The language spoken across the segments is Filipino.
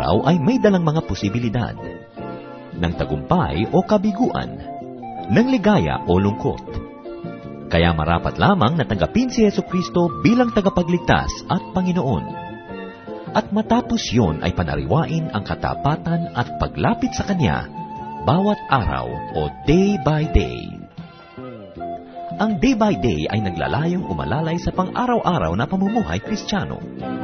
araw ay may dalang mga posibilidad. Ng tagumpay o kabiguan, ng ligaya o lungkot. Kaya marapat lamang na tanggapin si Jesucristo bilang tagapagligtas at Panginoon. At matapos yon ay panariwain ang katapatan at paglapit sa Kanya bawat araw o day by day. Ang day by day ay naglalayong umalalay sa pang-araw-araw na pamumuhay Kristiyano.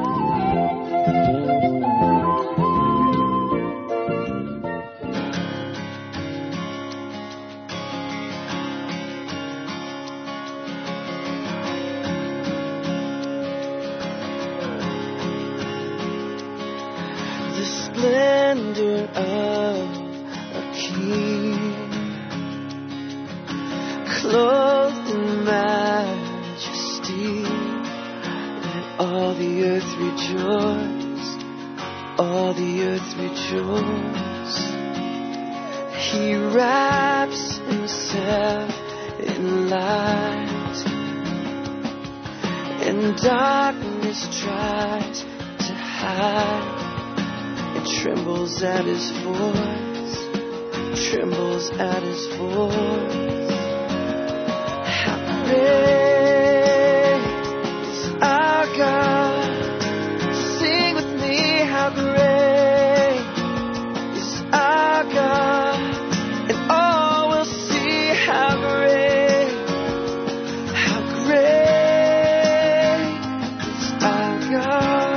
Splendor of a king, clothed in majesty, let all the earth rejoice, all the earth rejoice. He wraps himself in light, and darkness tries to hide. Trembles at his voice, trembles at his voice. How great is our God? Sing with me, how great is our God? And all will see how great is our God.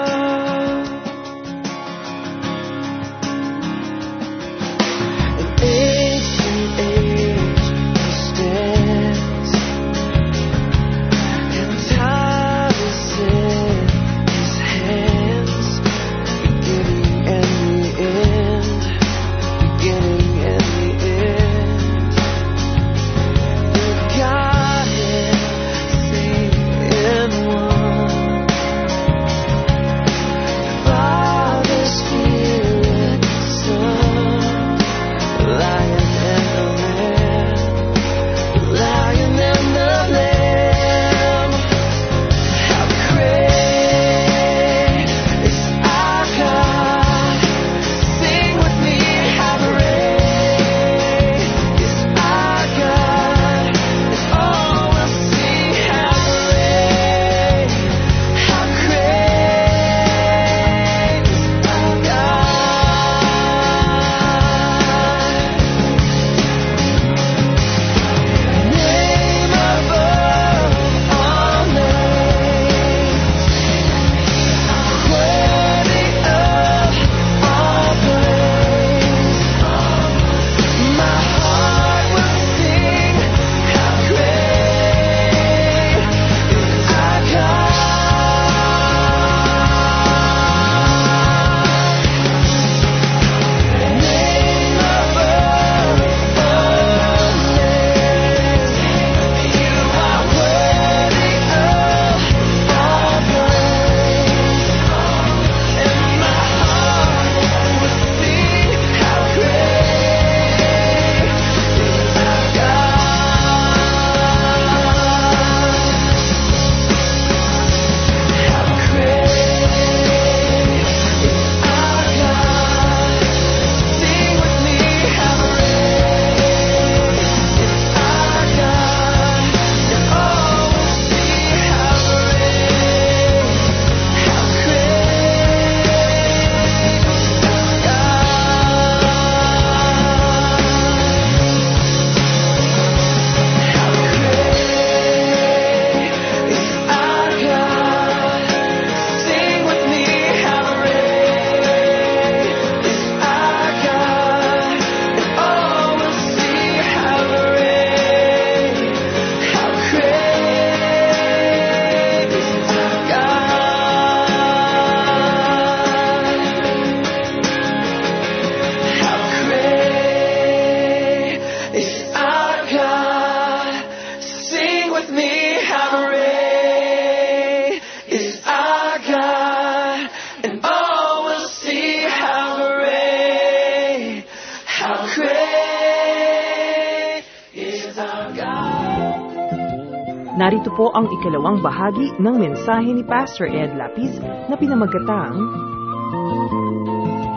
Narito po ang ikalawang bahagi ng mensahe ni Pastor Ed Lapiz na pinamagatang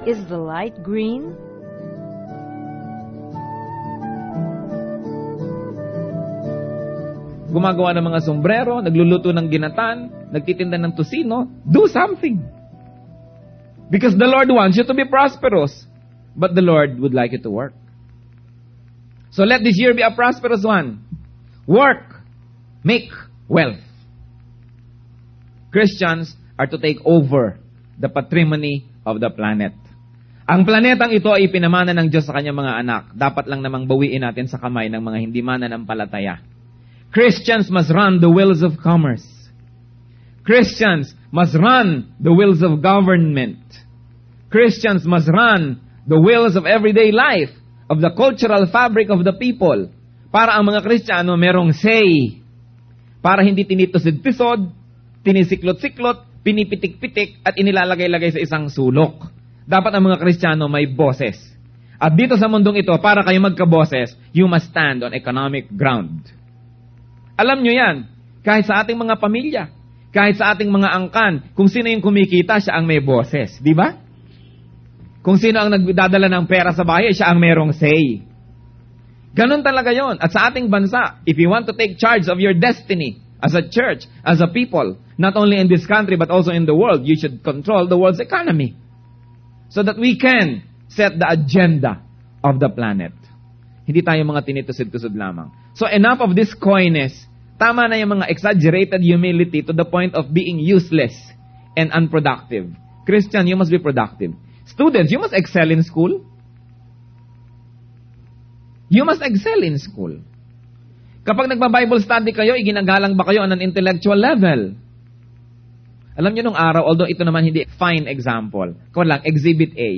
Is the light green? Gumagawa ng mga sombrero, nagluluto ng ginatan, nagtitinda ng tusino. Do something. Because the Lord wants you to be prosperous. But the Lord would like you to work. So let this year be a prosperous one. Work. Make wealth. Christians are to take over the patrimony of the planet. Ang planetang ito ay pinamana ng Diyos sa kanyang mga anak. Dapat lang namang bawiin natin sa kamay ng mga hindi mananampalataya. Christians must run the wheels of commerce. Christians must run the wheels of government. Christians must run the wheels of everyday life, of the cultural fabric of the people. Para ang mga Kristiyano merong say. Para hindi tinitusid-tisod, tinisiklot-siklot, pinipitik-pitik, at inilalagay-lagay sa isang sulok. Dapat ang mga Kristiyano may boses. At dito sa mundong ito, para kayo magka-boses, you must stand on economic ground. Alam nyo yan, kahit sa ating mga pamilya, kahit sa ating mga angkan, kung sino yung kumikita, siya ang may boses. Di ba? Kung sino ang nagdadala ng pera sa bahay, siya ang merong say. Ganon talaga yon. At sa ating bansa, if you want to take charge of your destiny, as a church, as a people, not only in this country but also in the world, you should control the world's economy. So that we can set the agenda of the planet. Hindi tayo mga tinitusid-tusod lamang. So enough of this coyness. Tama na yung mga exaggerated humility to the point of being useless and unproductive. Christian, you must be productive. Students, you must excel in school. You must excel in school. Kapag nagba-Bible study kayo, iginagalang ba kayo on an intellectual level? Alam niyo nung araw, although ito naman hindi fine example, kung lang, Exhibit A.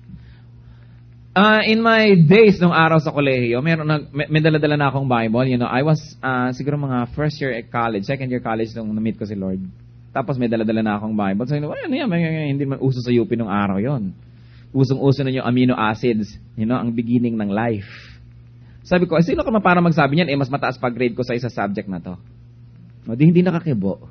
In my days nung araw sa kolehiyo, may dala-dala na akong Bible. You know, I was siguro mga first year college, second year college nung na-meet ko si Lord. Tapos may dala-dala na akong Bible. So, ano yan, hindi man uso sa UP nung araw yon. Usong-uso na yung amino acids, you know, ang beginning ng life. Sabi ko, sino ka para magsabi niyan, mas mataas pa grade ko sa isa subject na to. No, hindi nakakibo.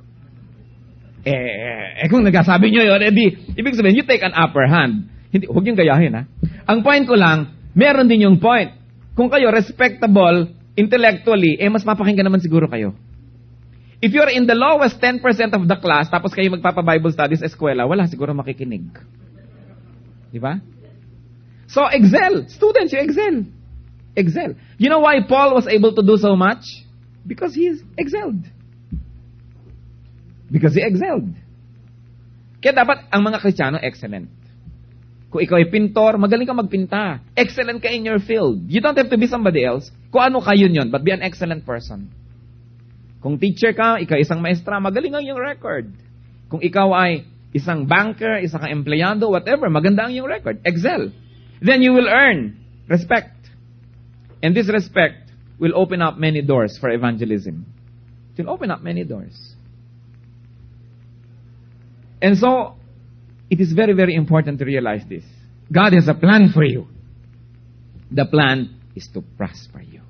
Kung nagsasabi niyo yun, ibig sabihin, you take an upper hand. Huwag yung gayahin, ha? Ang point ko lang, meron din yung point. Kung kayo respectable intellectually, mas mapakinggan naman siguro kayo. If you're in the lowest 10% of the class, tapos kayo magpapa-Bible studies sa eskwela, wala siguro makikinig. Di ba? So, excel. Students, you excel. Excel. You know why Paul was able to do so much? Because he excelled. Because he excelled. Kaya dapat ang mga Kristiyano excellent. Kung ikaw ay pintor, magaling ka magpinta. Excellent ka in your field. You don't have to be somebody else. Kung ano ka yun, but be an excellent person. Kung teacher ka, ikaw isang maestra, magaling ang iyong record. Kung ikaw ay isang banker, isang empleyado, whatever, maganda ang iyong record. Excel. Then you will earn respect. And this respect will open up many doors for evangelism. It will open up many doors. And so, it is very, very important to realize this. God has a plan for you. The plan is to prosper you.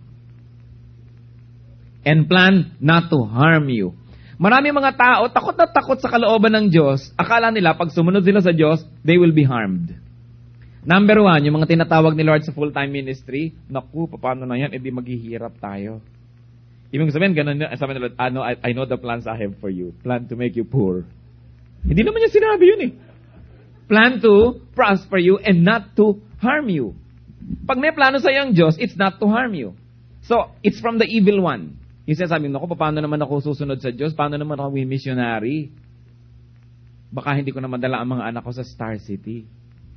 And plan not to harm you. Marami mga tao, takot na takot sa kalooban ng Diyos. Akala nila, pag sumunod sila sa Diyos, they will be harmed. Number one, yung mga tinatawag ni Lord sa full-time ministry, naku, paano na yan? Di maghihirap tayo. Ibig sabihin, ganun, sabi ni Lord, I know the plans I have for you. Plan to make you poor. Hindi naman niya sinabi yun eh. Plan to prosper you and not to harm you. Pag may plano sa iyong Diyos, it's not to harm you. So, it's from the evil one. Yung sabi, naku, paano naman ako susunod sa Diyos? Paano naman ako missionary? Baka hindi ko na madala ang mga anak ko sa Star City.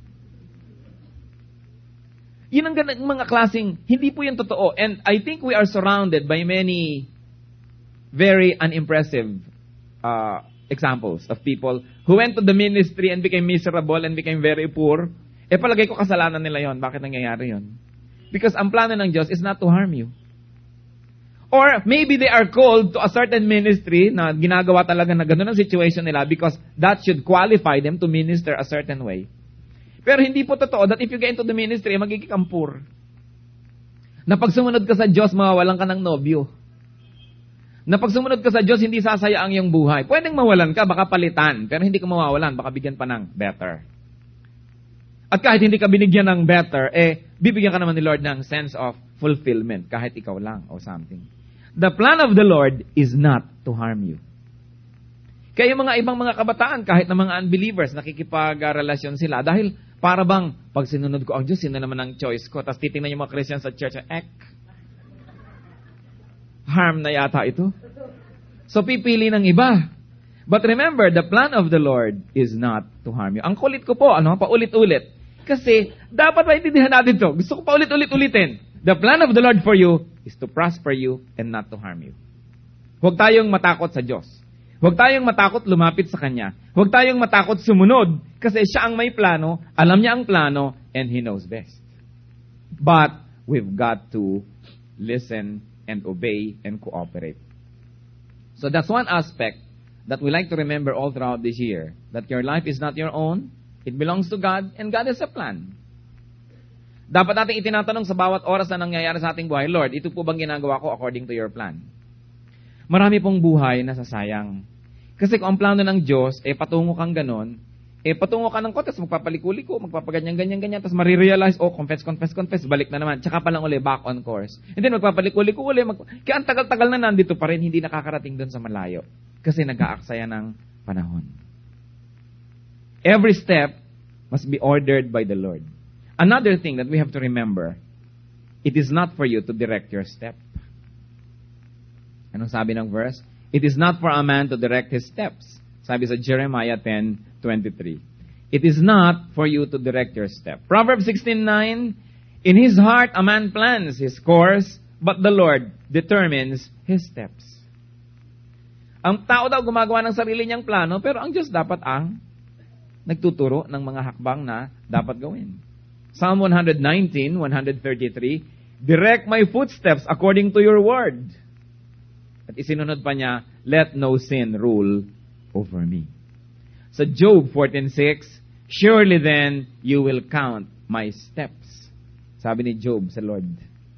Yun ang mga klaseng, hindi po yan totoo. And I think we are surrounded by many very unimpressive examples of people who went to the ministry and became miserable and became very poor. Palagay ko kasalanan nila yon. Bakit nangyayari yon? Because ang plano ng Diyos is not to harm you. Or maybe they are called to a certain ministry na ginagawa talaga na gano'n ang situation nila because that should qualify them to minister a certain way. Pero hindi po totoo that if you get into the ministry, magiging kang poor. Na pag sumunod ka sa Diyos, mawawalan ka ng nobyo. Na pag sumunod ka sa Diyos, hindi sasaya ang iyong buhay. Pwedeng mawalan ka, baka palitan. Pero hindi ka mawawalan, baka bigyan pa ng better. At kahit hindi ka binigyan ng better, bibigyan ka naman ni Lord ng sense of fulfillment kahit ikaw lang o something. The plan of the Lord is not to harm you. Kaya yung mga ibang mga kabataan, kahit na mga unbelievers, nakikipag-relasyon sila dahil para bang, pag sinunod ko ang Diyos, sino naman ang choice ko? Tapos titingnan yung mga Christians sa church, harm na yata ito. So pipili ng iba. But remember, the plan of the Lord is not to harm you. Ang kulit ko po, paulit-ulit. Kasi dapat maintindihan natin ito. Gusto ko paulit-ulitin. The plan of the Lord for you is to prosper you and not to harm you. Huwag tayong matakot sa Diyos. Huwag tayong matakot lumapit sa Kanya. Huwag tayong matakot sumunod kasi siya ang may plano, alam niya ang plano, and He knows best. But we've got to listen and obey and cooperate. So that's one aspect that we like to remember all throughout this year, that your life is not your own, it belongs to God, and God has a plan. Dapat natin itinatanong sa bawat oras na nangyayari sa ating buhay, Lord, ito po bang ginagawa ko according to your plan? Marami pong buhay na sasayang. Kasi kung ang plano ng Diyos, patungo kang ganon, patungo ka ng kotes, magpapaliko-liko, magpapaganyan-ganyan-ganyan, tapos marirealize, confess, balik na naman. Tsaka pa lang uli, back on course. And then magpapaliko-liko uli, kaya ang tagal-tagal na nandito pa rin, hindi nakakarating doon sa malayo. Kasi nag-aaksaya ng panahon. Every step must be ordered by the Lord. Another thing that we have to remember, it is not for you to direct your step. Anong sabi ng verse? It is not for a man to direct his steps. Sabi sa Jeremiah 10:23. It is not for you to direct your step. Proverbs 16:9, in his heart a man plans his course, but the Lord determines his steps. Ang tao daw gumagawa ng sarili niyang plano, pero ang Diyos dapat ang nagtuturo ng mga hakbang na dapat gawin. Psalm 119:133, direct my footsteps according to your word. At isinunod pa niya, let no sin rule over me. Sa Job 14:6, surely then you will count my steps. Sabi ni Job sa Lord.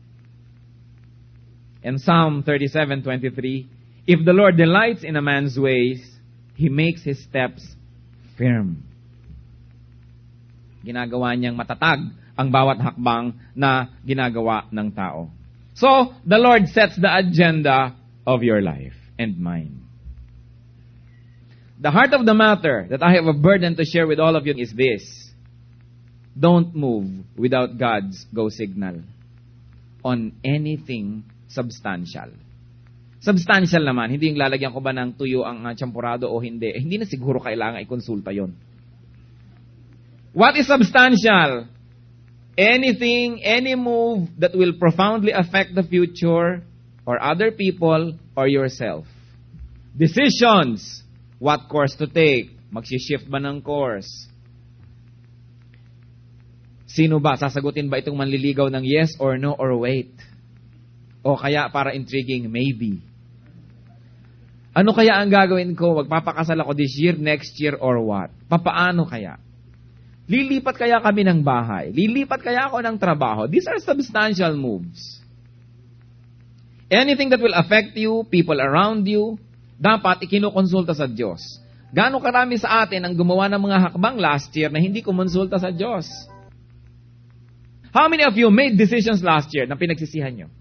And Psalm 37:23, if the Lord delights in a man's ways, He makes his steps firm. Ginagawa niyang matatag ang bawat hakbang na ginagawa ng tao. So, the Lord sets the agenda of your life and mine. The heart of the matter that I have a burden to share with all of you is this. Don't move without God's go signal on anything substantial. Substantial naman, hindi yung lalagyan ko ba ng tuyo ang champurado o hindi. Hindi na siguro kailangan ikonsulta yon. What is substantial? Anything, any move that will profoundly affect the future or other people or yourself. Decisions. What course to take? Magsishift ba ng course? Sino ba? Sasagutin ba itong manliligaw ng yes or no or wait? O kaya para intriguing, maybe. Ano kaya ang gagawin ko? Magpapakasal ako this year, next year, or what? Papaano kaya? Lilipat kaya kami ng bahay? Lilipat kaya ako ng trabaho? These are substantial moves. Anything that will affect you, people around you, dapat ikinukonsulta sa Diyos. Gaano karami sa atin ang gumawa ng mga hakbang last year na hindi kumonsulta sa Diyos? How many of you made decisions last year na pinagsisihan nyo?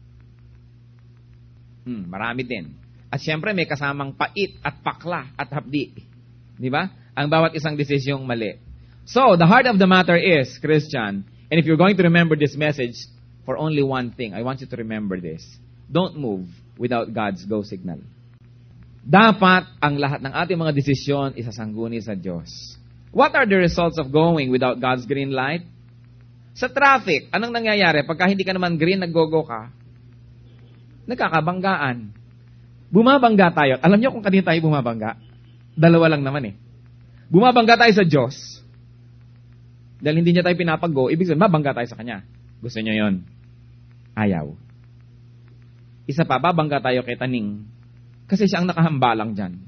Marami din. At syempre may kasamang pait at pakla at hapdi. Di ba? Ang bawat isang desisyong mali. So, the heart of the matter is, Christian, and if you're going to remember this message for only one thing, I want you to remember this. Don't move without God's go signal. Dapat ang lahat ng ating mga desisyon isasangguni sa Diyos. What are the results of going without God's green light? Sa traffic, anong nangyayari? Pagka hindi ka naman green, nag-go-go ka, nagkakabanggaan. Bumabangga tayo. Alam niyo kung kanina tayo bumabangga? Dalawa lang naman eh. Bumabangga tayo sa Diyos. Dahil hindi niya tayo pinapag-go, ibig sabihin, mabangga tayo sa Kanya. Gusto niyo yon? Ayaw. Isa pa, babangga tayo kay Taning. Kasi siya ang nakahambalang dyan.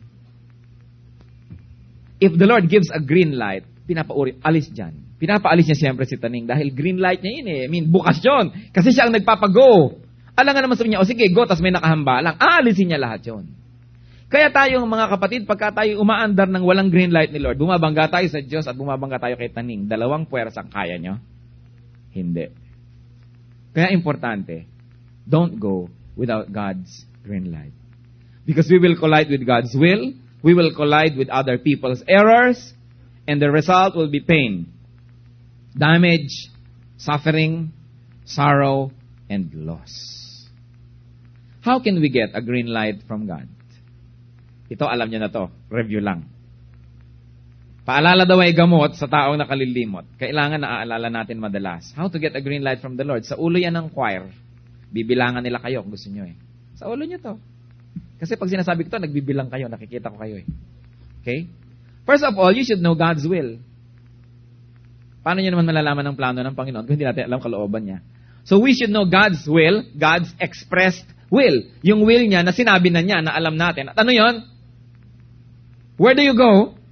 If the Lord gives a green light, alis dyan. Pinapaalis niya siyempre si Taning dahil green light niya yun eh. I mean, bukas yun. Kasi siya ang nagpapago. Alam nga naman sabi niya, sige, go, tas may nakahambalang. Aalisin niya lahat yun. Kaya tayong mga kapatid, pagka tayo umaandar ng walang green light ni Lord, bumabangga tayo sa Diyos at bumabangga tayo kay Taning. Dalawang puwersang kaya nyo? Hindi. Kaya importante, don't go without God's green light. Because we will collide with God's will, we will collide with other people's errors, and the result will be pain, damage, suffering, sorrow, and loss. How can we get a green light from God? Ito, alam niyo na to. Review lang. Paalala daw ay gamot sa taong nakalilimot. Kailangan naaalala natin madalas. How to get a green light from the Lord? Sa ulo yan ng choir. Bibilangan nila kayo kung gusto nyo eh. Sa ulo nyo to. Kasi pag sinasabi ko to, nagbibilang kayo. Nakikita ko kayo eh. Okay? First of all, you should know God's will. Paano nyo naman malalaman ang plano ng Panginoon kung hindi natin alam kalooban niya? So we should know God's will, God's expressed will. Yung will niya na sinabi na niya, na alam natin. At ano yon? Where do you go?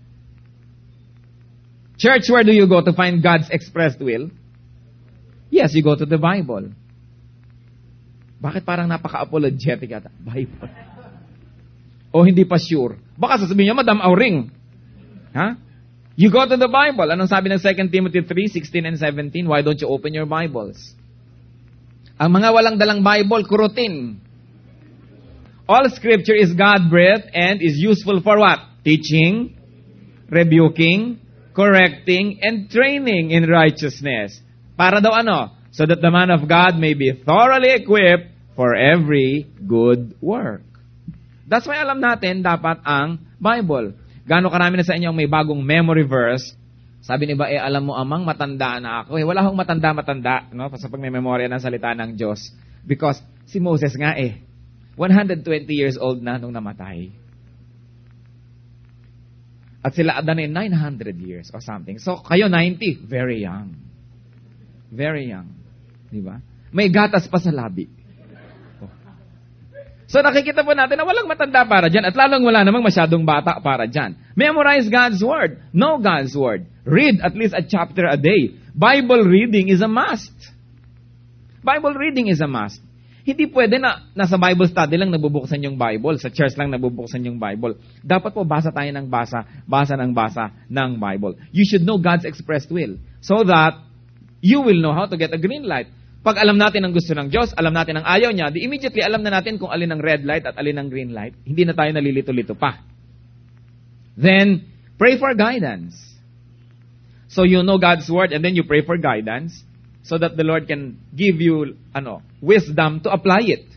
Church, where do you go to find God's expressed will? Yes, you go to the Bible. Bakit parang napaka-apologetic ata? Bible. O hindi pa sure. Baka sasabihin niyo, Madam Auring. Ha? You go to the Bible. Anong sabi ng 2 Timothy 3:16 and 17? Why don't you open your Bibles? Ang mga walang dalang Bible, kurutin. All Scripture is God-breathed and is useful for what? Teaching, rebuking, correcting, and training in righteousness. Para daw ano? So that the man of God may be thoroughly equipped for every good work. That's why alam natin dapat ang Bible. Gaano karami na sa inyo may bagong memory verse? Sabi ni ba, alam mo amang matanda na ako. Wala akong matanda, no? Sa pagmememorya ng salita ng Diyos. Because si Moses nga 120 years old na nung namatay. At sila Adan 900 years or something. So, kayo 90, very young. Very young. Di ba? May gatas pa sa labi. Oh. So, nakikita po natin na walang matanda para dyan at lalong wala namang masyadong bata para dyan. Memorize God's Word. Know God's Word. Read at least a chapter a day. Bible reading is a must. Bible reading is a must. Hindi pwede na nasa Bible study lang nabubuksan yung Bible, sa church lang nabubuksan yung Bible. Dapat po basa tayo ng basa ng Bible. You should know God's expressed will so that you will know how to get a green light. Pag alam natin ang gusto ng Diyos, alam natin ang ayaw niya, di immediately alam na natin kung alin ang red light at alin ang green light. Hindi na tayo nalilito-lito pa. Then, pray for guidance. So you know God's Word and then you pray for guidance. So that the Lord can give you wisdom to apply it.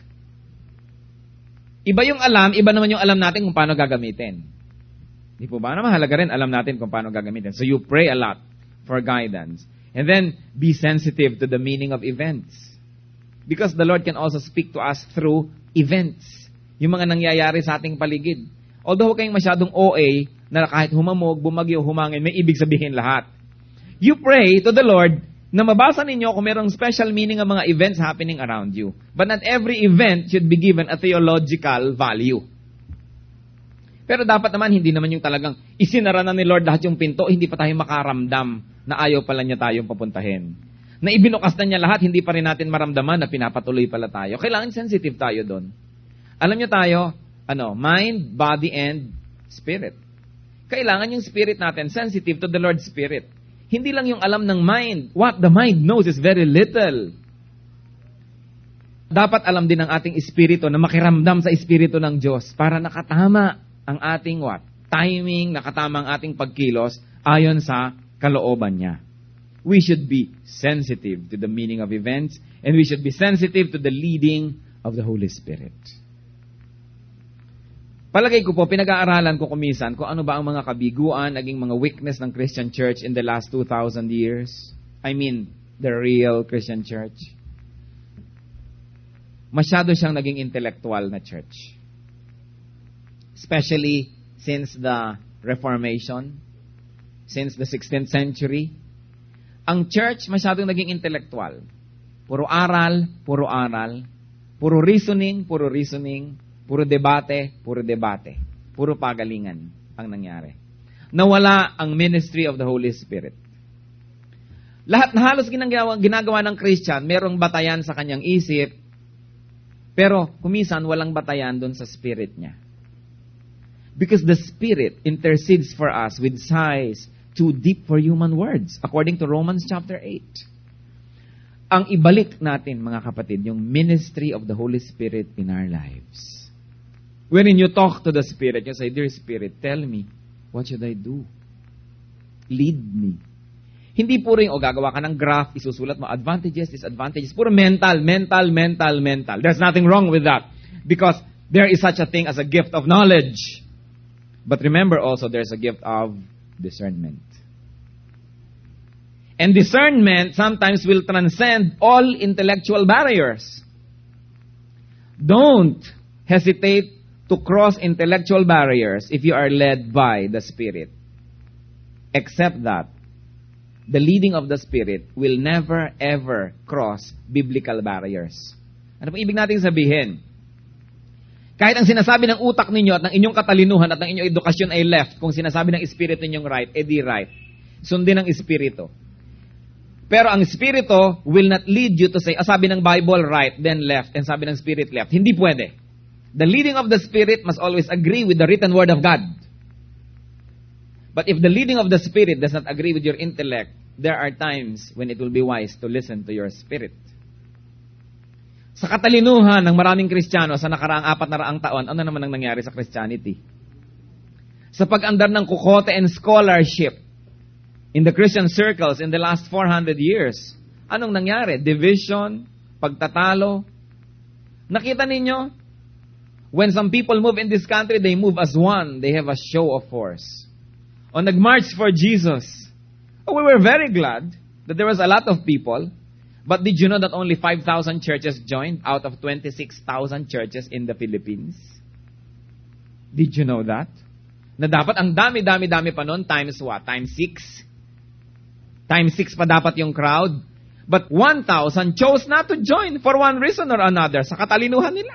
Iba yung alam, iba naman yung alam natin kung paano gagamitin. Di po ba? Mahalaga rin alam natin kung paano gagamitin. So you pray a lot for guidance. And then, be sensitive to the meaning of events. Because the Lord can also speak to us through events. Yung mga nangyayari sa ating paligid. Although huwag kayong masyadong OA, na kahit humamog, bumagyo, humangin, may ibig sabihin lahat. You pray to the Lord na mabasa ninyo kung mayroong special meaning ang mga events happening around you. But not every event should be given a theological value. Pero dapat naman, hindi naman yung talagang isinara na ni Lord lahat yung pinto, hindi pa tayo makaramdam na ayaw pala niya tayong papuntahin. Na ibinukas na niya lahat, hindi pa rin natin maramdaman na pinapatuloy pala tayo. Kailangan sensitive tayo doon. Alam niyo tayo, mind, body, and spirit. Kailangan yung spirit natin sensitive to the Lord's Spirit. Hindi lang yung alam ng mind. What the mind knows is very little. Dapat alam din ng ating espiritu na makiramdam sa espiritu ng Diyos para nakatama ang ating timing, nakatama ang ating pagkilos ayon sa kalooban niya. We should be sensitive to the meaning of events and we should be sensitive to the leading of the Holy Spirit. Palagay ko po, pinag-aaralan ko kumisan kung ano ba ang mga kabiguan, naging mga weakness ng Christian Church in the last 2,000 years. I mean, the real Christian Church. Masyado siyang naging intellectual na church. Especially since the Reformation, since the 16th century. Ang church masyadong naging intellectual. Puro aral, puro reasoning, puro debate, puro pagalingan ang nangyari. Nawala ang ministry of the Holy Spirit. Lahat na halos ginagawa ng Christian, merong batayan sa kanyang isip, pero kumisan walang batayan doon sa spirit niya. Because the Spirit intercedes for us with sighs too deep for human words, according to Romans chapter 8. Ang ibalik natin, mga kapatid, yung ministry of the Holy Spirit in our lives. When you talk to the Spirit, you say, Dear Spirit, tell me, what should I do? Lead me. Hindi puro yung, gagawa ka ng graph, isusulat mo, advantages, disadvantages. Puro mental. There's nothing wrong with that. Because there is such a thing as a gift of knowledge. But remember also, there's a gift of discernment. And discernment sometimes will transcend all intellectual barriers. Don't hesitate to cross intellectual barriers if you are led by the Spirit. Except that the leading of the Spirit will never, ever cross biblical barriers. Ano pong ibig natin sabihin? Kahit ang sinasabi ng utak ninyo at ng inyong katalinuhan at ng inyong edukasyon ay left, kung sinasabi ng Espiritu ninyong right, edi right. Sundin ang Espiritu. Pero ang Espiritu will not lead you to say, sabi ng Bible right, then left, and sabi ng Spirit left. Hindi pwede. The leading of the Spirit must always agree with the written Word of God. But if the leading of the Spirit does not agree with your intellect, there are times when it will be wise to listen to your spirit. Sa katalinuhan ng maraming Kristiyano sa nakaraang 400 taon, ano naman ang nangyari sa Christianity? Sa pag-andar ng kukote and scholarship in the Christian circles in the last 400 years, anong nangyari? Division, pagtatalo. Nakita ninyo? When some people move in this country, they move as one. They have a show of force. O nag-march for Jesus. We were very glad that there was a lot of people. But did you know that only 5,000 churches joined out of 26,000 churches in the Philippines? Did you know that? Na dapat ang dami-dami-dami pa nun, times what? Times 6? Times 6 pa dapat yung crowd. But 1,000 chose not to join for one reason or another. Sa katalinuhan nila.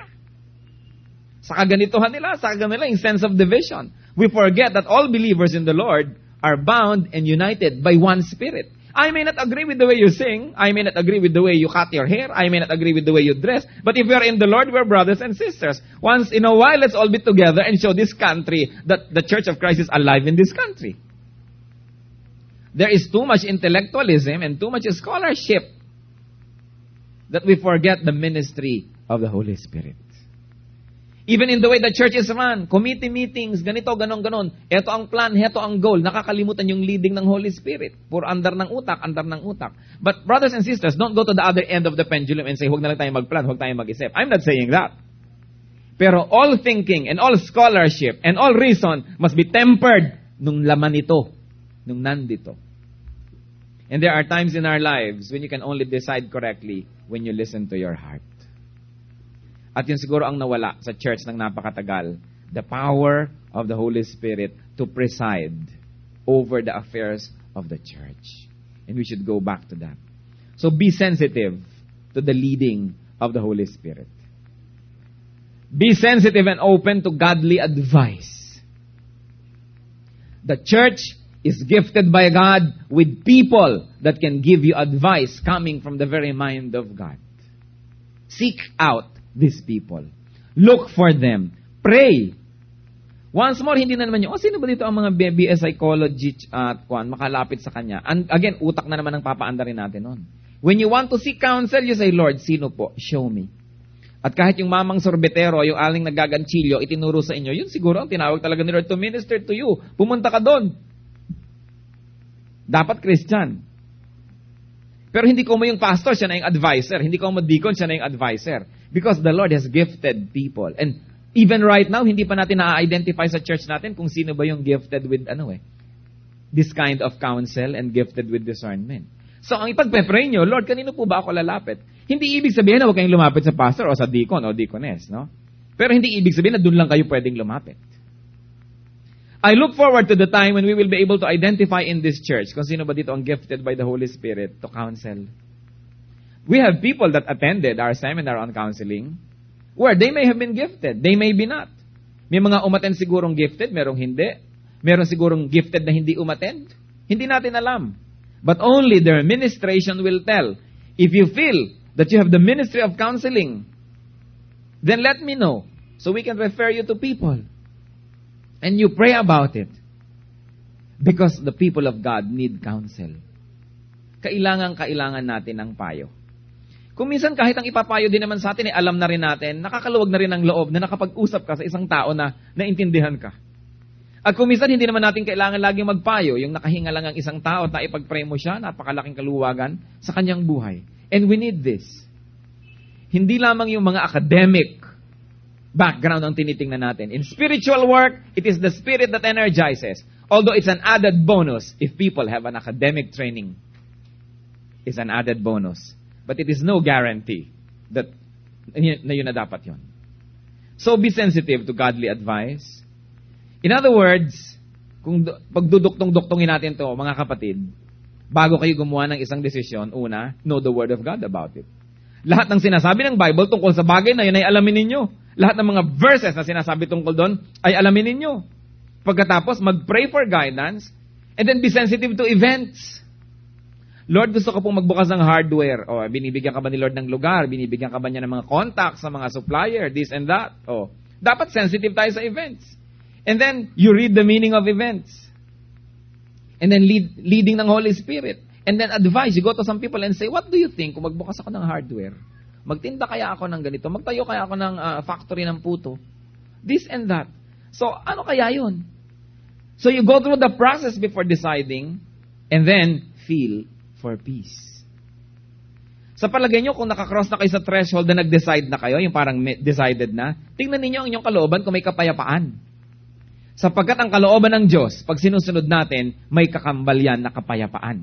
Sa kaganituhan nila. Sa kaganila yung sense of division. We forget that all believers in the Lord are bound and united by one Spirit. I may not agree with the way you sing. I may not agree with the way you cut your hair. I may not agree with the way you dress. But if we are in the Lord, we are brothers and sisters. Once in a while, let's all be together and show this country that the Church of Christ is alive in this country. There is too much intellectualism and too much scholarship that we forget the ministry of the Holy Spirit. Even in the way the church is run, committee meetings, ganito, ganon. Ito ang plan, ito ang goal. Nakakalimutan yung leading ng Holy Spirit. Puro andar ng utak. But brothers and sisters, don't go to the other end of the pendulum and say, huwag na lang tayo magplan, huwag tayo mag-isip. I'm not saying that. Pero all thinking and all scholarship and all reason must be tempered nung laman ito, nung nandito. And there are times in our lives when you can only decide correctly when you listen to your heart. At yun siguro ang nawala sa church ng napakatagal. The power of the Holy Spirit to preside over the affairs of the church. And we should go back to that. So be sensitive to the leading of the Holy Spirit. Be sensitive and open to godly advice. The church is gifted by God with people that can give you advice coming from the very mind of God. Seek out these people. Look for them. Pray. Once more, hindi na naman yung, sino ba dito ang mga BS psychology at makalapit sa kanya? And again, utak na naman ang papaandarin natin nun. When you want to seek counsel, you say, Lord, sino po? Show me. At kahit yung mamang sorbetero, yung aling nagaganchilyo, itinuro sa inyo, yun siguro ang tinawag talaga ni Lord to minister to you. Pumunta ka doon. Dapat Christian. Pero hindi ko mo yung pastor, siya na yung advisor. Hindi ko mo deacon, siya na yung advisor. Because the Lord has gifted people. And even right now, hindi pa natin na-identify sa church natin kung sino ba yung gifted with this kind of counsel and gifted with discernment. So, ang ipagpe-pray nyo, Lord, kanino po ba ako lalapit? Hindi ibig sabihin na huwag kayong lumapit sa pastor o sa deacon o deaconess, no? Pero hindi ibig sabihin na doon lang kayo pwedeng lumapit. I look forward to the time when we will be able to identify in this church kung sino ba dito ang gifted by the Holy Spirit to counsel. We have people that attended our seminar on counseling where they may have been gifted, they may be not. May mga umattend sigurong gifted, merong hindi. Meron sigurong gifted na hindi umattend. Hindi natin alam. But only their ministration will tell. If you feel that you have the ministry of counseling, then let me know so we can refer you to people. And you pray about it. Because the people of God need counsel. Kailangan natin ng payo. Kung minsan kahit ang ipapayo din naman sa atin, alam na rin natin, nakakaluwag na rin ang loob na nakapag-usap ka sa isang tao na naintindihan ka. At kung minsan hindi naman natin kailangan laging magpayo, yung nakahinga lang ang isang tao at ipag-pray mo siya, napakalaking kaluwagan sa kanyang buhay. And we need this. Hindi lamang yung mga academic background ang tinitingnan natin. In spiritual work, it is the Spirit that energizes. Although it's an added bonus if people have an academic training. It's an added bonus. But it is no guarantee that na yun na dapat yun. So be sensitive to godly advice. In other words, kung pagduduktong-duktongin natin to, mga kapatid, bago kayo gumawa ng isang desisyon, una, know the Word of God about it. Lahat ng sinasabi ng Bible tungkol sa bagay na yun ay alamin ninyo. Lahat ng mga verses na sinasabi tungkol doon ay alamin ninyo. Pagkatapos, mag-pray for guidance and then be sensitive to events. Lord, gusto ko pong magbukas ng hardware. O, binibigyan ka ba ni Lord ng lugar? Binibigyan ka ba niya ng mga contacts sa mga supplier? This and that. O, dapat sensitive tayo sa events. And then, you read the meaning of events. And then, leading ng Holy Spirit. And then, advise. You go to some people and say, what do you think kung magbukas ako ng hardware? Magtinda kaya ako ng ganito? Magtayo kaya ako ng factory ng puto? This and that. So, ano kaya yun? So, you go through the process before deciding and then feel for peace. Sa palagay nyo, kung nakakross na kayo sa threshold na nag-decide na kayo, yung parang decided na, tingnan ninyo ang inyong kalooban kung may kapayapaan. Sapagkat ang kalooban ng Diyos, pag sinusunod natin, may kakambal yan na kapayapaan.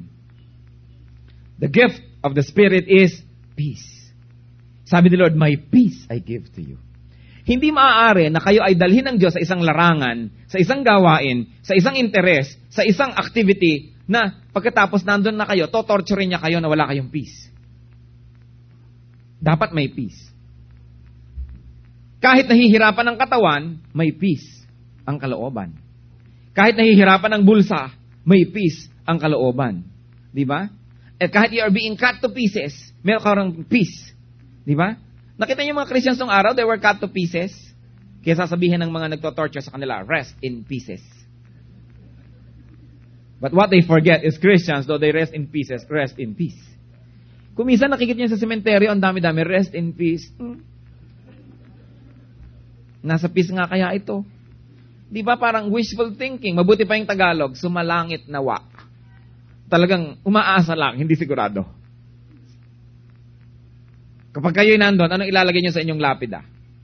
The gift of the Spirit is peace. Sabi ni Lord, my peace I give to you. Hindi maaari na kayo ay dalhin ng Diyos sa isang larangan, sa isang gawain, sa isang interes, sa isang activity, na pagkatapos nandun na kayo, totorturin niya kayo na wala kayong peace. Dapat may peace. Kahit nahihirapan ang katawan, may peace ang kalooban. Kahit nahihirapan ang bulsa, may peace ang kalooban. Di ba? At kahit you are being cut to pieces, meron ka rin peace. Di ba? Nakita niyo mga Christians nung araw, they were cut to pieces. Kaya sasabihin ng mga nagtotorture sa kanila, rest in pieces. But what they forget is Christians, though they rest in pieces, rest in peace. Kung minsan nakikita niyo sa sementeryo, ang dami-dami, rest in peace. Nasa peace nga kaya ito. Di ba parang wishful thinking? Mabuti pa yung Tagalog, sumalangit nawa. Talagang umaasa lang, hindi sigurado. Kapag kayo'y nandun, anong ilalagay niyo sa inyong lapida?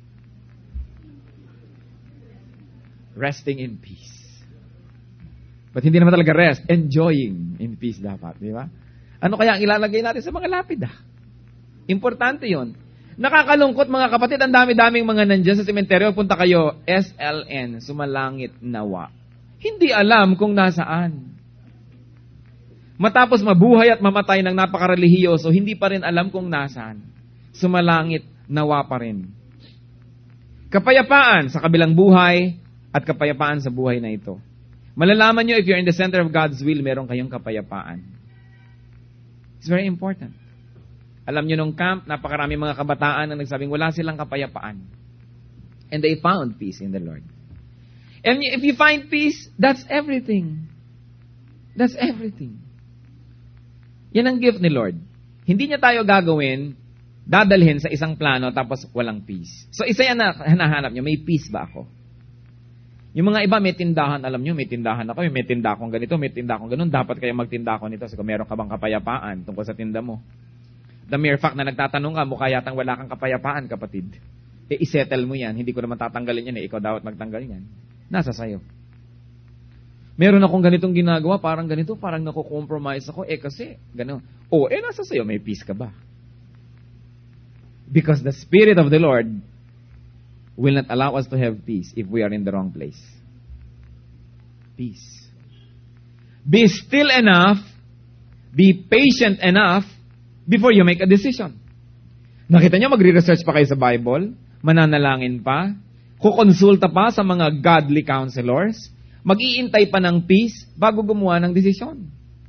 Resting in peace. But hindi naman talaga rest, enjoying in peace dapat, di ba? Ano kaya ang ilalagay natin sa mga lapida? Importante yon. Nakakalungkot mga kapatid, ang dami-daming mga nandyan sa sementeryo, punta kayo, SLN, sumalangit nawa. Hindi alam kung nasaan. Matapos mabuhay at mamatay ng napakarelihiyoso, hindi pa rin alam kung nasaan. Sumalangit nawa pa rin. Kapayapaan sa kabilang buhay at kapayapaan sa buhay na ito. Malalaman nyo if you're in the center of God's will, meron kayong kapayapaan. It's very important. Alam nyo nung camp, napakarami mga kabataan na nagsabing wala silang kapayapaan. And they found peace in the Lord. And if you find peace, that's everything. That's everything. Yan ang gift ni Lord. Hindi niya tayo gagawin, dadalhin sa isang plano tapos walang peace. So isa yan na hanahanap nyo, may peace ba ako? Yung mga iba may tindahan, alam nyo, may tindahan ako, may tinda akong ganito, may tinda akong ganun, dapat kayo magtinda ako nito. So kung meron ka bang kapayapaan tungkol sa tinda mo? The mere fact na nagtatanong ka, mukha yatang wala kang kapayapaan, kapatid. I-settle mo yan, hindi ko naman tatanggalin yan, ikaw dapat magtanggal yan. Nasa sayo. Meron akong ganitong ginagawa, parang ganito, parang nakukompromise ako, kasi, gano'n. Nasa sayo, may peace ka ba? Because the Spirit of the Lord will not allow us to have peace if we are in the wrong place. Peace. Be still enough, be patient enough before you make a decision. Nakita niyo, magre-research pa kayo sa Bible, mananalangin pa, kukonsulta pa sa mga godly counselors, mag-iintay pa ng peace bago gumawa ng desisyon.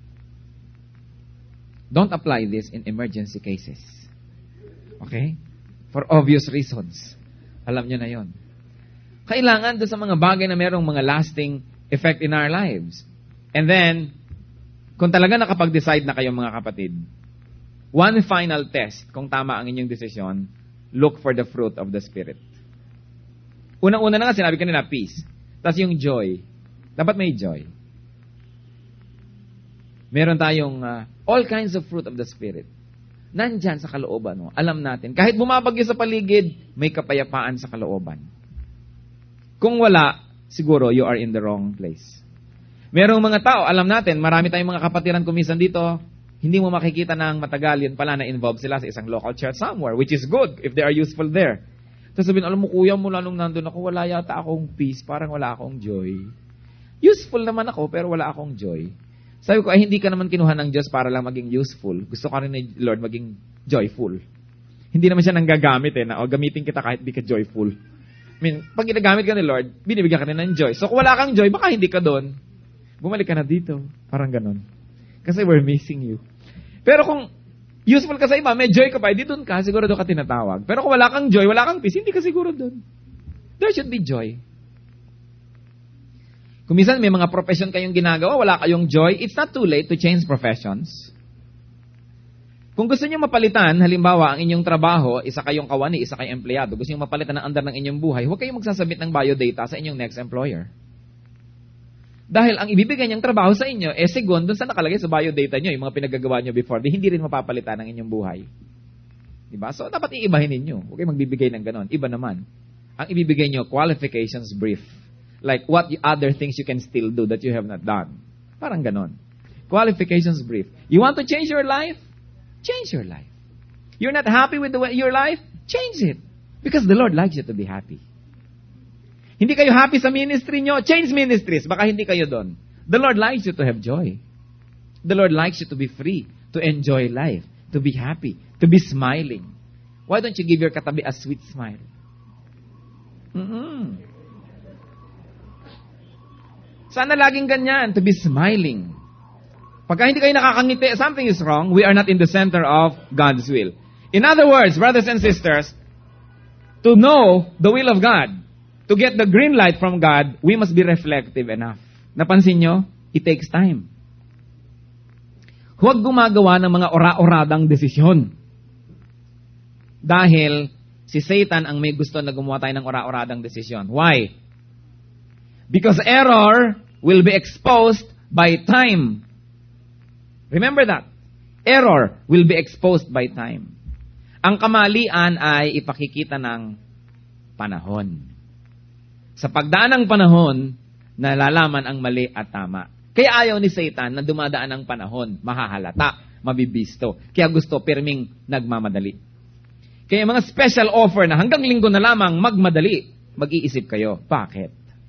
Don't apply this in emergency cases. Okay? For obvious reasons. Alam nyo na yon. Kailangan doon sa mga bagay na merong mga lasting effect in our lives. And then, kung talaga nakapag-decide na kayo mga kapatid, one final test, kung tama ang inyong desisyon, look for the fruit of the Spirit. Unang-una na nga, sinabi ko nila, peace. Tapos yung joy. Dapat may joy. Meron tayong all kinds of fruit of the Spirit. Nandyan sa kalooban. No? Alam natin, kahit bumabagyo sa paligid, may kapayapaan sa kalooban. Kung wala, siguro you are in the wrong place. Merong mga tao, alam natin, marami tayong mga kapatiran kumisan dito, hindi mo makikita ng matagal, yun pala na-involve sila sa isang local church somewhere, which is good if they are useful there. Tapos sabihin, alam mo kuya, mula nung nandun ako, wala yata akong peace, parang wala akong joy. Useful naman ako, pero wala akong joy. Sabi ko, ay hindi ka naman kinuha ng Diyos para lang maging useful. Gusto ka rin ni Lord maging joyful. Hindi naman siya nanggagamit na, gamitin kita kahit di ka joyful. I mean, pag ginagamit ka ni Lord, binibigyan ka rin ng joy. So kung wala kang joy, baka hindi ka doon. Bumalik ka na dito. Parang ganon. Kasi we're missing you. Pero kung useful ka sa iba, may joy ka pa, di doon ka, siguro doon ka tinatawag. Pero kung wala kang joy, wala kang peace, hindi ka siguro doon. There should be joy. Kung minsan may mga profession kayong ginagawa, wala kayong joy, it's not too late to change professions. Kung gusto niyo mapalitan, halimbawa, ang inyong trabaho, isa kayong kawani, isa kayong empleyado, gusto niyo mapalitan ang andar ng inyong buhay, huwag kayong magsasubmit ng biodata sa inyong next employer. Dahil ang ibibigay niyang trabaho sa inyo, segon, dun sa nakalagay sa biodata niyo, yung mga pinagagawa niyo before, hindi rin mapapalitan ang inyong buhay. Diba? So, dapat iibahin ninyo. Huwag kayong magbibigay ng ganon. Iba naman. Ang ibibigay niyo, qualifications brief. Like, what other things you can still do that you have not done. Parang ganon. Qualifications brief. You want to change your life? Change your life. You're not happy with your life? Change it. Because the Lord likes you to be happy. Hindi kayo happy sa ministry nyo? Change ministries. Baka hindi kayo doon. The Lord likes you to have joy. The Lord likes you to be free, to enjoy life, to be happy, to be smiling. Why don't you give your katabi a sweet smile? Sana laging ganyan, to be smiling. Pagka hindi kayo nakakangiti, something is wrong. We are not in the center of God's will. In other words, brothers and sisters, to know the will of God, to get the green light from God, we must be reflective enough. Napansin nyo? It takes time. Huwag gumagawa ng mga ora-oradang desisyon. Dahil si Satan ang may gusto na gumawa tayo ng ora-oradang desisyon. Why? Because error will be exposed by time. Remember that. Error will be exposed by time. Ang kamalian ay ipakikita ng panahon. Sa pagdaan ng panahon, nalalaman ang mali at tama. Kaya ayaw ni Satan na dumadaan ang panahon, mahahalata, mabibisto. Kaya gusto pirming nagmamadali. Kaya mga special offer na hanggang linggo na lamang magmadali, mag-iisip kayo. Bakit?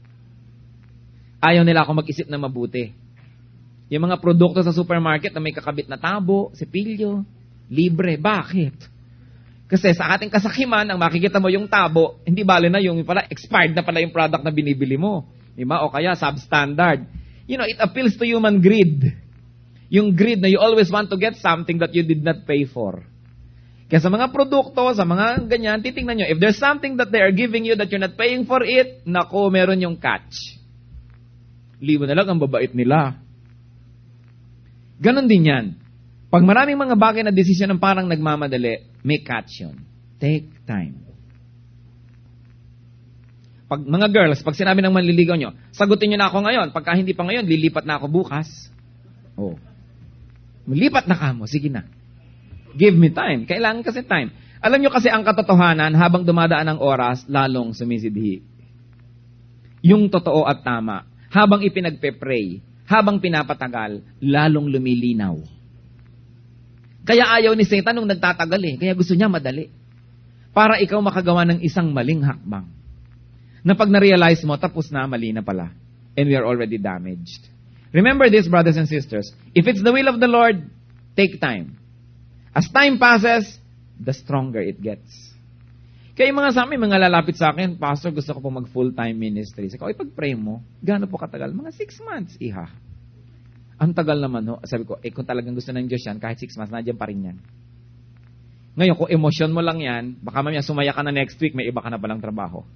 Ayaw nila ako mag-isip na mabuti. Yung mga produkto sa supermarket na may kakabit na tabo, sipilyo, libre. Bakit? Kasi sa ating kasakiman, ang makikita mo yung tabo, hindi bale na yung pala, expired na pala yung product na binibili mo. Diba? O kaya substandard. You know, it appeals to human greed. Yung greed na you always want to get something that you did not pay for. Kaya sa mga produkto, sa mga ganyan, titingnan nyo, if there's something that they are giving you that you're not paying for it, nako, meron yung catch. Libo na lang ang babait nila. Ganon din yan. Pag maraming mga bagay na desisyon ng parang nagmamadali, may catch yun. Take time. Pag mga girls, pag sinabi ng manliligaw nyo, sagutin nyo na ako ngayon. Pagka hindi pa ngayon, lilipat na ako bukas. Oh. Malipat na ka mo. Sige na. Give me time. Kailangan kasi time. Alam nyo kasi ang katotohanan, habang dumadaan ang oras, lalong sumisidhi. Yung totoo at tama. Habang ipinagpe-pray, habang pinapatagal, lalong lumilinaw. Kaya ayaw ni Satan nung nagtatagal Kaya gusto niya madali. Para ikaw makagawa ng isang maling hakbang. Na pag na-realize mo, tapos na, mali na pala. And we are already damaged. Remember this, brothers and sisters. If it's the will of the Lord, take time. As time passes, the stronger it gets. Kaya yung mga sa amin, mga lalapit sa akin, Pastor, gusto ko po mag full-time ministry. Sabi ko, ipag-pray mo. Gaano po katagal? Mga 6 months, iha. Ang tagal naman, ho. Sabi ko, kung talagang gusto ng Diyos yan, kahit 6 months, nandiyan pa rin yan. Ngayon, kung emosyon mo lang yan, baka mamaya sumaya ka na next week, may iba ka na palang trabaho.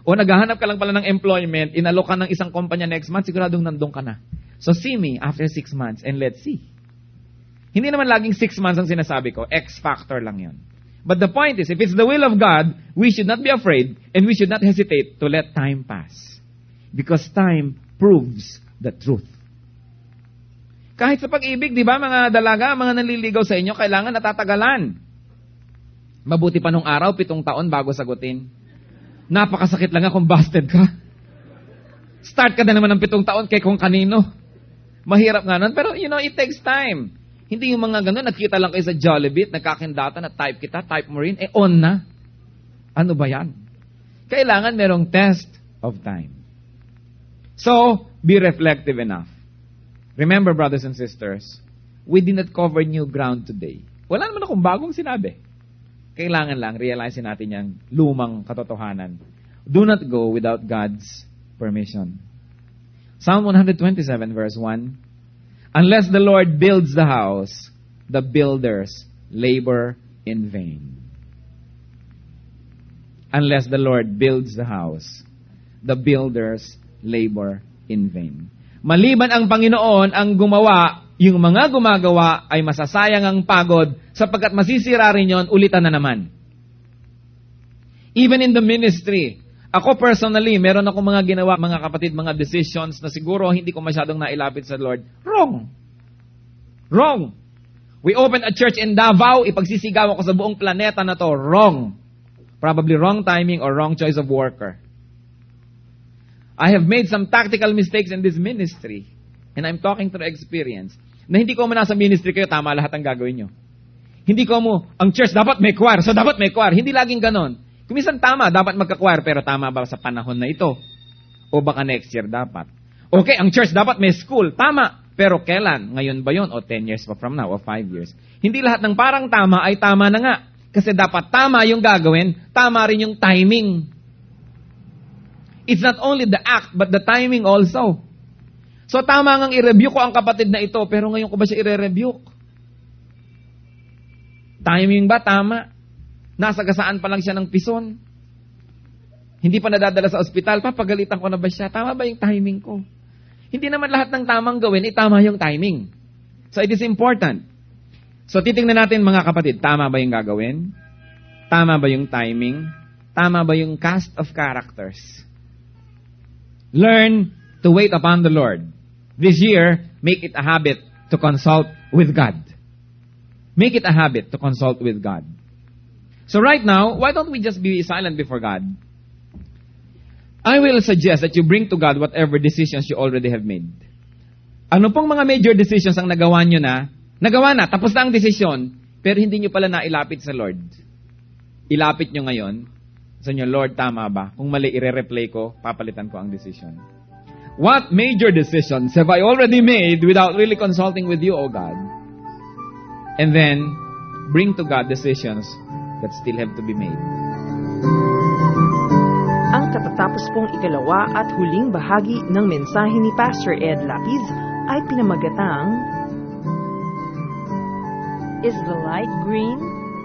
O naghahanap ka lang pala ng employment, inalok ka ng isang kumpanya next month, siguradong nandun ka na. So see me after 6 months and let's see. Hindi naman laging 6 months ang sinasabi ko. X factor lang yun. But the point is, if it's the will of God, we should not be afraid and we should not hesitate to let time pass. Because time proves the truth. Kahit sa pag-ibig, di ba, mga dalaga, mga nanliligaw sa inyo, kailangan natatagalan. Mabuti pa nung araw, 7 taon bago sagutin. Napakasakit lang kung busted ka. Start ka na naman ng 7 taon kay kung kanino. Mahirap nga nun, pero it takes time. Hindi yung mga ganun, nagkita lang kayo sa Jollibee, nagkakindata, na type kita, type mo rin, on na. Ano ba yan? Kailangan merong test of time. So, be reflective enough. Remember, brothers and sisters, we did not cover new ground today. Wala naman akong bagong sinabi. Kailangan lang, realize natin yung lumang katotohanan. Do not go without God's permission. Psalm 127 verse 1, unless the Lord builds the house, the builders labor in vain. Unless the Lord builds the house, the builders labor in vain. Maliban ang Panginoon ang gumawa, yung mga gumagawa ay masasayang ang pagod sapagkat masisira rin yon, ulitan na naman. Even in the ministry, ako personally, meron ako mga ginawa, mga kapatid, mga decisions na siguro hindi ko masyadong nailapit sa Lord. Wrong. We opened a church in Davao, ipagsisigaw ako sa buong planeta na to. Wrong. Probably wrong timing or wrong choice of worker. I have made some tactical mistakes in this ministry. And I'm talking through experience. Na hindi ko mo nasa ministry kayo, tama lahat ang gagawin nyo. Hindi ko mo, ang church dapat may choir, so dapat may choir. Hindi laging ganon. Kumisan tama, dapat magka-choir, pero tama ba sa panahon na ito? O baka next year dapat? Okay, ang church dapat may school, tama. Pero kailan? Ngayon ba yun? O 10 years pa from now? O 5 years? Hindi lahat ng parang tama ay tama na nga. Kasi dapat tama yung gagawin, tama rin yung timing. It's not only the act, but the timing also. So tama ngang i-rebuke ko ang kapatid na ito, pero ngayon ko ba siya i-rebuke? Timing ba? Tama. Nasagasaan pa lang siya ng pison. Hindi pa nadadala sa ospital, papagalitan ko na ba siya? Tama ba yung timing ko? Hindi naman lahat ng tamang gawin, tama yung timing. So it is important. So titingnan natin mga kapatid, tama ba yung gagawin? Tama ba yung timing? Tama ba yung cast of characters? Learn to wait upon the Lord. This year, make it a habit to consult with God. Make it a habit to consult with God. So right now, why don't we just be silent before God? I will suggest that you bring to God whatever decisions you already have made. Ano pong mga major decisions ang nagawa nyo na? Nagawa na, tapos na ang desisyon, pero hindi nyo pala nailapit sa Lord. Ilapit nyo ngayon. Sa inyo, Lord, tama ba? Kung mali, i-replay ko, papalitan ko ang decision. What major decisions have I already made without really consulting with you, O God? And then, bring to God decisions that still have to be made. Ang katatapos pong ikalawa at huling bahagi ng mensahe ni Pastor Ed Lapiz ay pinamagatang Is the Light Green?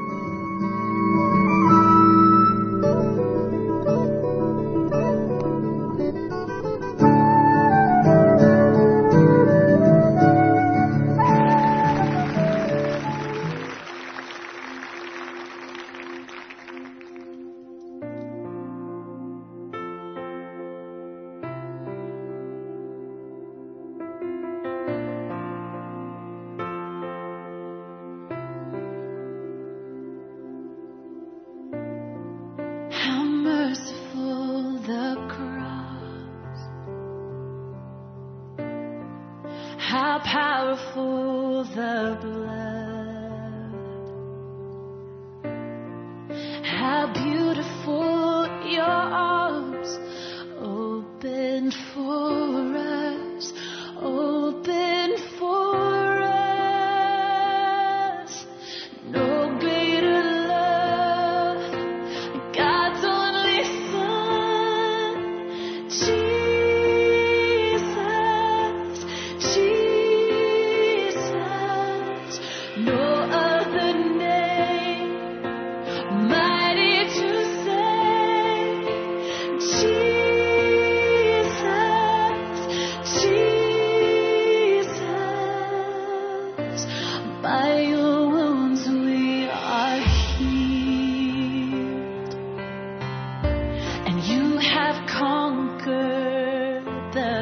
How powerful the blood. How beautiful your arms opened for us. Open for us. No greater love. God's only Son. Jesus. No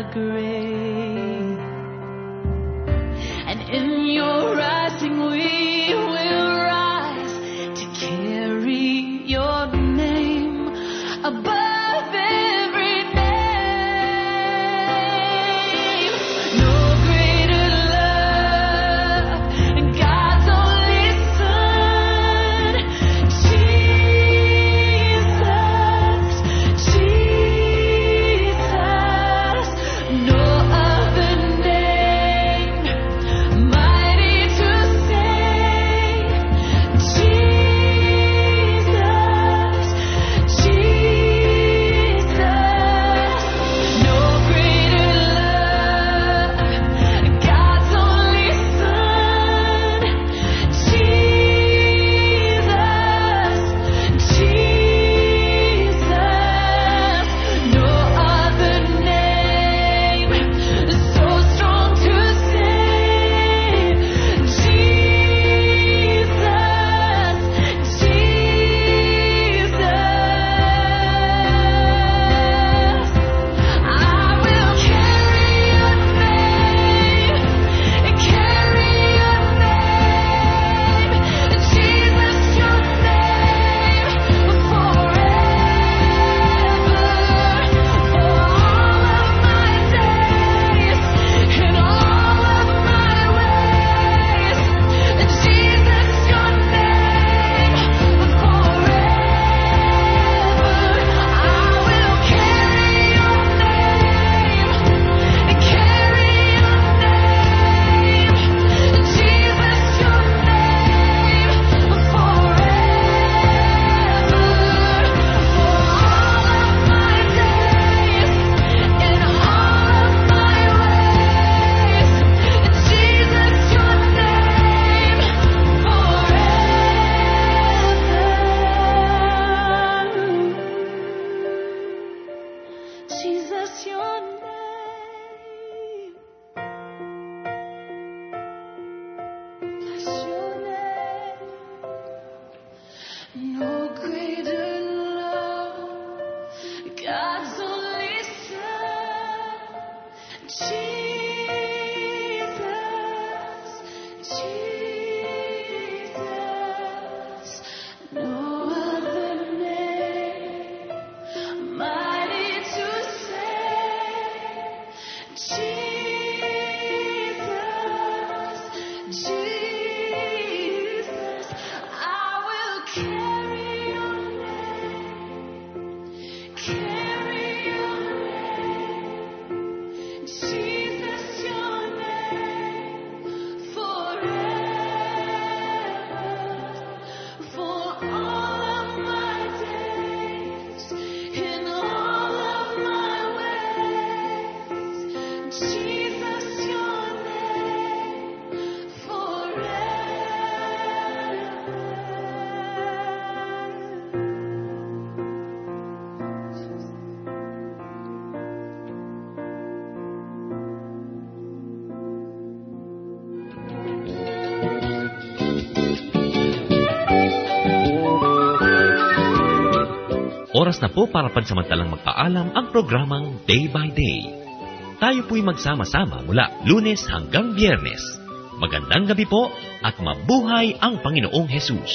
grave. And in your rising we will rise to carry your name above every name. No greater love than God's only Son, Jesus, Jesus. No other name mighty to save. Jesus, Jesus. No greater love, God's only Son, Jesus, Jesus. No other name so strong to save. Jesus, Jesus. I will carry your name, carry your name, Jesus, your name forever, for all of my days, in all of my ways. Jesus, your name forever. I will carry your name, carry your name, Jesus, your name forever, for all of my days, in all of my ways. Jesus, your name forever. Jesus, your name. Bless your name. No greater love, God's only Son, Jesus, Jesus. No other name mighty to save. Jesus, Jesus. I will carry your name, carry your name, Jesus, your name forever, for all of my days, in all of my ways. Jesus, your name forever. Oras na po para pansamantalang magpaalam ang programang Day by Day. Tayo po'y magsama-sama mula Lunes hanggang Biyernes. Magandang gabi po at mabuhay ang Panginoong Hesus.